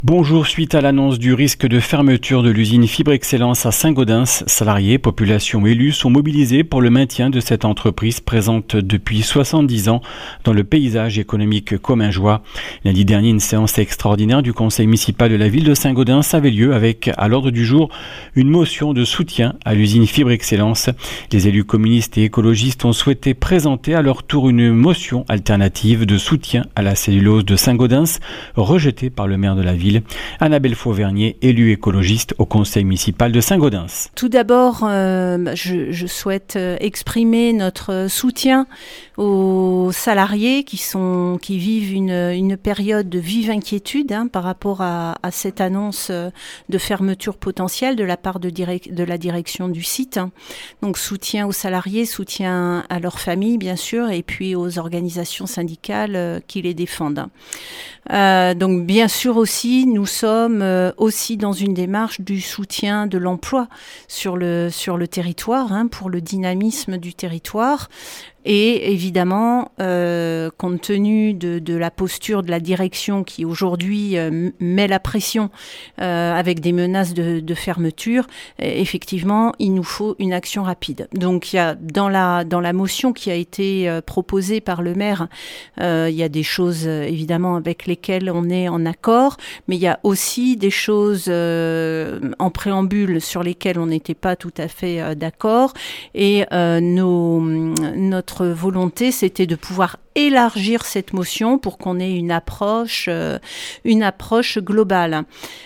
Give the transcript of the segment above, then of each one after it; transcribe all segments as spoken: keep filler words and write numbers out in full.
Bonjour, suite à l'annonce du risque de fermeture de l'usine Fibre Excellence à Saint-Gaudens, salariés, population élus sont mobilisés pour le maintien de cette entreprise présente depuis soixante-dix ans dans le paysage économique commingeois. Lundi dernier, une séance extraordinaire du conseil municipal de la ville de Saint-Gaudens avait lieu avec, à l'ordre du jour, une motion de soutien à l'usine Fibre Excellence. Les élus communistes et écologistes ont souhaité présenter à leur tour une motion alternative de soutien à la cellulose de Saint-Gaudens, rejetée par le maire de la ville. Annabelle Fauvernier, élue écologiste au conseil municipal de Saint-Gaudens. Tout d'abord, euh, je, je souhaite exprimer notre soutien aux salariés qui, sont, qui vivent une, une période de vive inquiétude hein, par rapport à, à cette annonce de fermeture potentielle de la part de, direct, de la direction du site. Donc soutien aux salariés, soutien à leurs familles bien sûr, et puis aux organisations syndicales qui les défendent. Euh, donc bien sûr aussi, nous sommes euh, aussi dans une démarche du soutien de l'emploi sur le, sur le territoire, hein, pour le dynamisme du territoire. Et évidemment, euh, compte tenu de, de la posture de la direction qui aujourd'hui euh, met la pression euh, avec des menaces de, de fermeture, euh, effectivement, il nous faut une action rapide. Donc, il y a dans la dans la motion qui a été euh, proposée par le maire, euh, il y a des choses euh, évidemment avec lesquelles on est en accord, mais il y a aussi des choses euh, en préambule sur lesquelles on n'était pas tout à fait euh, d'accord. Et euh, nos notre Notre volonté, c'était de pouvoir élargir cette motion pour qu'on ait une approche, euh, une approche globale.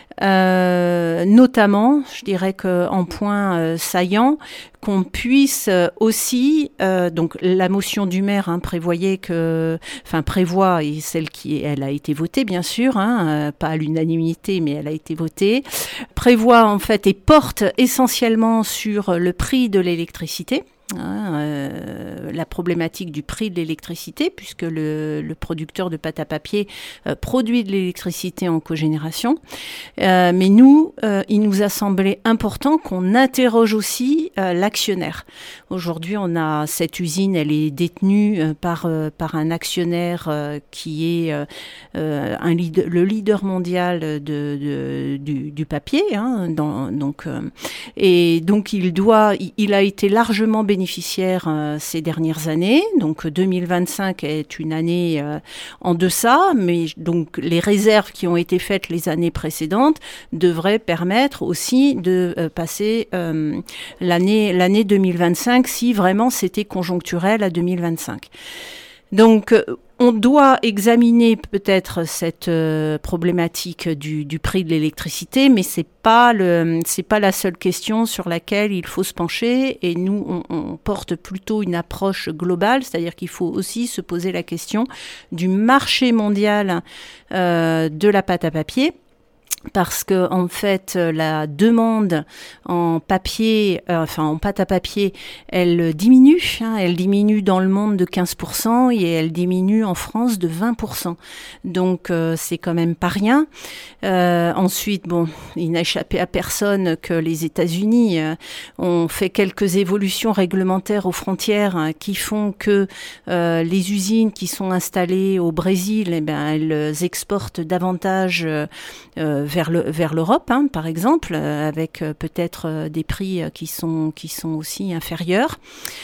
Euh, notamment, je dirais qu'en point euh, saillant, qu'on puisse euh, aussi, euh, donc la motion du maire hein, prévoyait que, enfin prévoit, et celle qui elle a été votée bien sûr, hein, euh, pas à l'unanimité, mais elle a été votée, prévoit en fait et porte essentiellement sur le prix de l'électricité. Hein, euh, la problématique du prix de l'électricité, puisque le, le producteur de pâte à papier euh, produit de l'électricité en cogénération. Euh, mais nous, euh, il nous a semblé important qu'on interroge aussi euh, l'actionnaire. Aujourd'hui, on a cette usine, elle est détenue euh, par, euh, par un actionnaire euh, qui est euh, euh, un leader, le leader mondial de, de, du, du papier. Hein, dans, donc, euh, et donc, il, doit, il, il a été largement bénéficiaire bénéficiaire euh, ces dernières années. Donc deux mille vingt-cinq est une année euh, en deçà, mais donc les réserves qui ont été faites les années précédentes devraient permettre aussi de euh, passer euh, l'année, l'année deux mille vingt-cinq si vraiment c'était conjoncturel à deux mille vingt-cinq. Donc, euh, on doit examiner peut-être cette euh, problématique du, du prix de l'électricité, mais c'est pas le, c'est pas la seule question sur laquelle il faut se pencher. Et nous, on, on porte plutôt une approche globale, c'est-à-dire qu'il faut aussi se poser la question du marché mondial euh, de la pâte à papier. Parce que en fait, la demande en papier, euh, enfin en pâte à papier, elle diminue. Hein, elle diminue dans le monde de quinze pour cent et elle diminue en France de vingt pour cent. Donc euh, c'est quand même pas rien. Euh, ensuite, bon, il n'a échappé à personne que les États-Unis euh, ont fait quelques évolutions réglementaires aux frontières hein, qui font que euh, les usines qui sont installées au Brésil, eh ben, elles exportent davantage euh, vers le, vers l'Europe, hein, par exemple, euh, avec euh, peut-être euh, des prix euh, qui sont qui sont aussi inférieurs.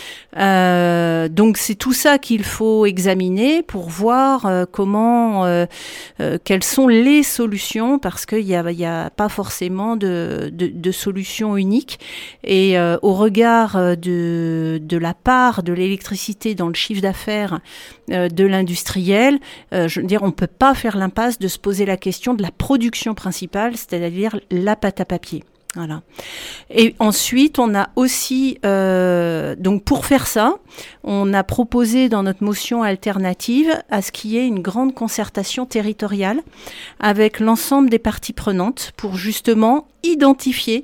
Euh, donc c'est tout ça qu'il faut examiner pour voir euh, comment, euh, euh, quelles sont les solutions, parce qu'il y a, il y a pas forcément de, de, de solution unique. Et euh, au regard de, de la part de l'électricité dans le chiffre d'affaires euh, de l'industriel, euh, je veux dire, on peut pas faire l'impasse de se poser la question de la production principale, c'est-à-dire la pâte à papier. Voilà. Et ensuite, on a aussi, euh, donc pour faire ça, on a proposé dans notre motion alternative à ce qu'il y ait une grande concertation territoriale avec l'ensemble des parties prenantes pour justement identifier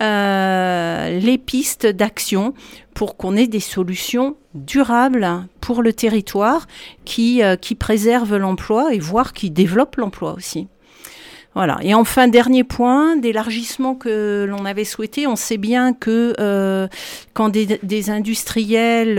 euh, les pistes d'action pour qu'on ait des solutions durables pour le territoire qui, euh, qui préservent l'emploi et voire qui développent l'emploi aussi. Voilà. Et enfin, dernier point d'élargissement que l'on avait souhaité, on sait bien que euh, quand des, des industriels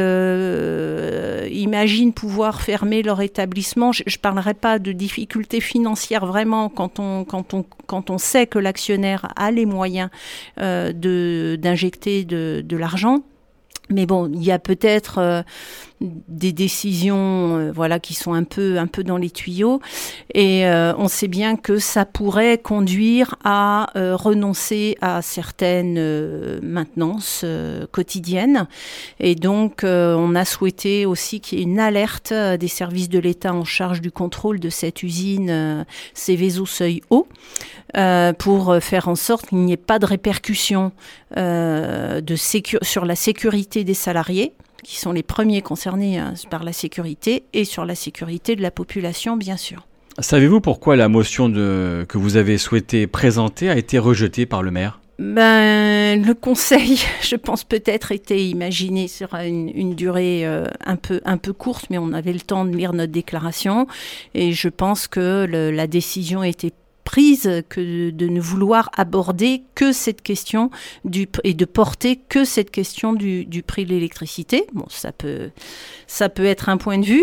euh, imaginent pouvoir fermer leur établissement, je ne parlerai pas de difficultés financières vraiment quand on, quand on, quand on sait que l'actionnaire a les moyens euh, de, d'injecter de, de l'argent. Mais bon, il y a peut-être euh, des décisions euh, voilà, qui sont un peu, un peu dans les tuyaux. Et euh, on sait bien que ça pourrait conduire à euh, renoncer à certaines euh, maintenances euh, quotidiennes. Et donc, euh, on a souhaité aussi qu'il y ait une alerte des services de l'État en charge du contrôle de cette usine euh, Seveso Seuil Haut, euh, pour faire en sorte qu'il n'y ait pas de répercussions euh, de sécu- sur la sécurité des salariés, qui sont les premiers concernés hein, par la sécurité, et sur la sécurité de la population, bien sûr. Savez-vous pourquoi la motion de, que vous avez souhaité présenter a été rejetée par le maire ? Ben, le conseil, je pense peut-être était imaginé sur une, une durée euh, un peu un peu courte, mais on avait le temps de lire notre déclaration, et je pense que le, la décision était prise que de ne vouloir aborder que cette question du, et de porter que cette question du, du prix de l'électricité. Bon, ça peut, ça peut être un point de vue,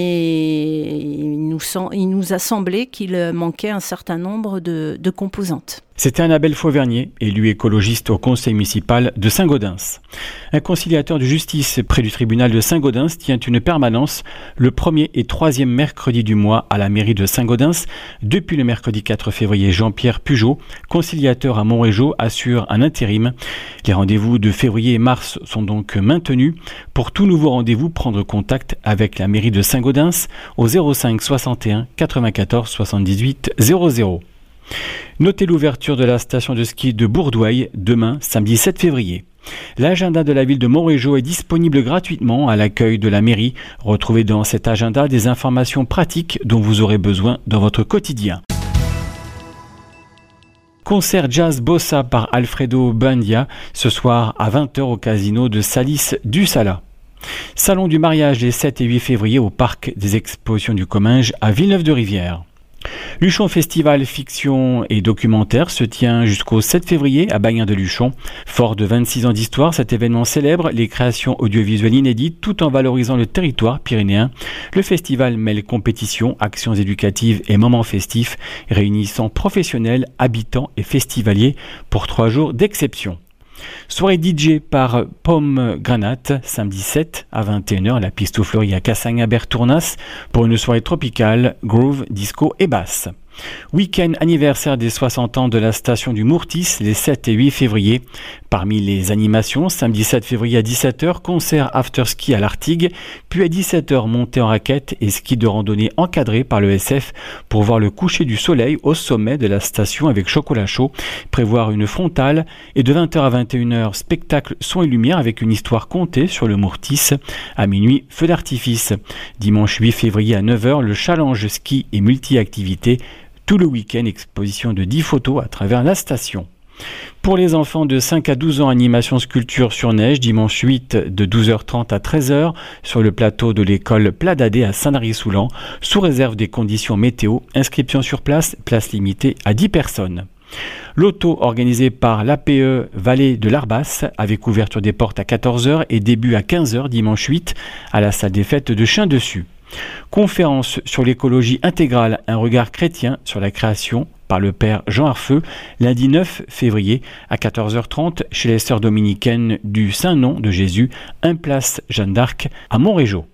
mais il nous, il nous a semblé qu'il manquait un certain nombre de, de composantes. C'était Annabelle Fauvernier, élue écologiste au conseil municipal de Saint-Gaudens. Un conciliateur de justice près du tribunal de Saint-Gaudens tient une permanence le premier et troisième mercredi du mois à la mairie de Saint-Gaudens. Depuis le mercredi quatre février, Jean-Pierre Pugeot, conciliateur à Montrégeau, assure un intérim. Les rendez-vous de février et mars sont donc maintenus. Pour tout nouveau rendez-vous, prendre contact avec la mairie de Saint-Gaudens au zéro cinq soixante et un quatre-vingt-quatorze soixante-dix-huit zéro zéro. Notez l'ouverture de la station de ski de Bourdouaille demain, samedi sept février. L'agenda de la ville de Montrégeau est disponible gratuitement à l'accueil de la mairie. Retrouvez dans cet agenda des informations pratiques dont vous aurez besoin dans votre quotidien. Concert jazz bossa par Alfredo Bandia ce soir à vingt heures au casino de Salis du Sala. Salon du mariage les sept et huit février au parc des expositions du Comminges à Villeneuve-de-Rivière. Luchon Festival Fiction et Documentaire se tient jusqu'au sept février à Bagnin-de-Luchon. Fort de vingt-six ans d'histoire, cet événement célèbre les créations audiovisuelles inédites tout en valorisant le territoire pyrénéen. Le festival mêle compétitions, actions éducatives et moments festifs, réunissant professionnels, habitants et festivaliers pour trois jours d'exception. Soirée D J par Pomme Granate, samedi sept à vingt et une heures à la Piste aux Fleuries à Cassagne-Bertournas pour une soirée tropicale, groove, disco et basse. Week-end anniversaire des soixante ans de la station du Mourtis les sept et huit février. Parmi les animations, samedi sept février à dix-sept heures, concert after-ski à l'Artigue, puis à dix-sept heures, montée en raquette et ski de randonnée encadré par le S F pour voir le coucher du soleil au sommet de la station avec chocolat chaud, prévoir une frontale et de vingt heures à vingt et une heures, spectacle son et lumière avec une histoire contée sur le Mourtis. À minuit, feu d'artifice. Dimanche huit février à neuf heures, le challenge ski et multi-activités. Tout le week-end, exposition de dix photos à travers la station. Pour les enfants de cinq à douze ans, animation sculpture sur neige, dimanche huit de douze heures trente à treize heures sur le plateau de l'école Pladadé à Saint-Lary-Soulan, sous réserve des conditions météo, inscription sur place, place limitée à dix personnes. L'auto organisé par l'A P E Vallée de l'Arbasse avec ouverture des portes à quatorze heures et début à quinze heures dimanche huit à la salle des fêtes de Chien-Dessus. Conférence sur l'écologie intégrale, un regard chrétien sur la création par le père Jean Arfeux, lundi neuf février à quatorze heures trente chez les sœurs dominicaines du Saint-Nom de Jésus, un place Jeanne d'Arc à Montrégeau.